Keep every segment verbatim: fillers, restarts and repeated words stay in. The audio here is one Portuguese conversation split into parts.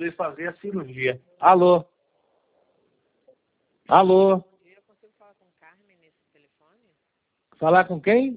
poder fazer a cirurgia. Alô? Alô? Bom dia, eu consigo falar com Carmen nesse telefone? Falar com quem?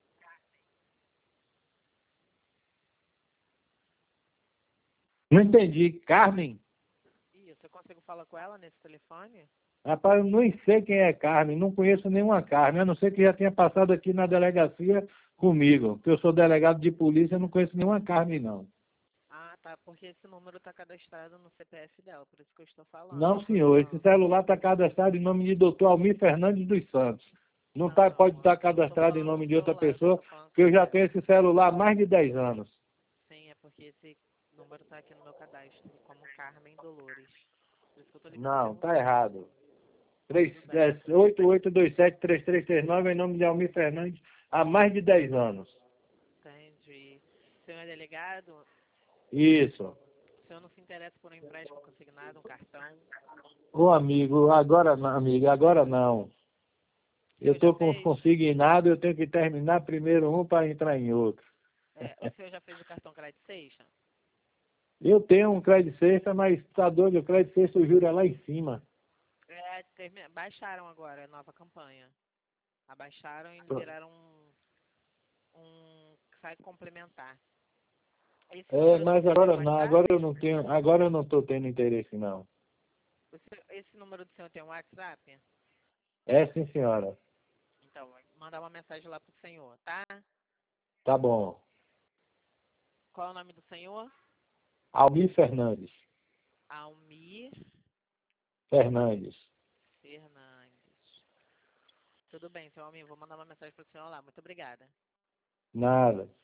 Não entendi. Carmen? Isso, eu consigo falar com ela nesse telefone? Rapaz, eu nem sei quem é Carmen, não conheço nenhuma Carmen, a não ser que já tenha passado aqui na delegacia comigo, porque eu sou delegado de polícia, eu não conheço nenhuma Carmen, não. Ah, tá, porque esse número está cadastrado no C P F dela, por isso que eu estou falando. Não, senhor, esse celular está cadastrado em nome de doutor Almir Fernandes dos Santos. Não, Não, tá, não, pode estar eu não estou cadastrado em falando nome do de outra celular, eu pessoa, estou falando do porque eu já tenho C P F. esse celular há mais de dez anos. Sim, é porque esse número está aqui no meu cadastro, como Carmen Dolores. Por isso que eu estou ligando Não, pelo tá número. errado. Tudo bem. oito oito dois sete três três três nove em nome de Almir Fernandes há mais de dez anos. Entendi. Senhor é delegado, Isso. o senhor não se interessa por um empréstimo consignado, um cartão? Ô amigo, agora não, amiga, agora não. O Eu senhor já estou com os fez? consignados, eu tenho que terminar primeiro um para entrar em outro. É, o senhor já fez o cartão Credit Station? Eu tenho um crédito sexta, mas está doido, o crédito sexta o juro é lá em cima. É, termi- baixaram agora a nova campanha. Abaixaram e liberaram um, um site complementar. Esse É, número do mas senhor tem agora não, agora eu WhatsApp? não tenho, agora eu não estou tendo interesse não. O senhor- esse número do senhor tem WhatsApp? É sim senhora. Então, vai mandar uma mensagem lá pro senhor, tá? Tá bom. Qual é o nome do senhor? Almir Fernandes. Almir Fernandes. Fernandes. Tudo bem, senhor Almir, vou mandar uma mensagem pro senhor lá. Muito obrigada. Nada.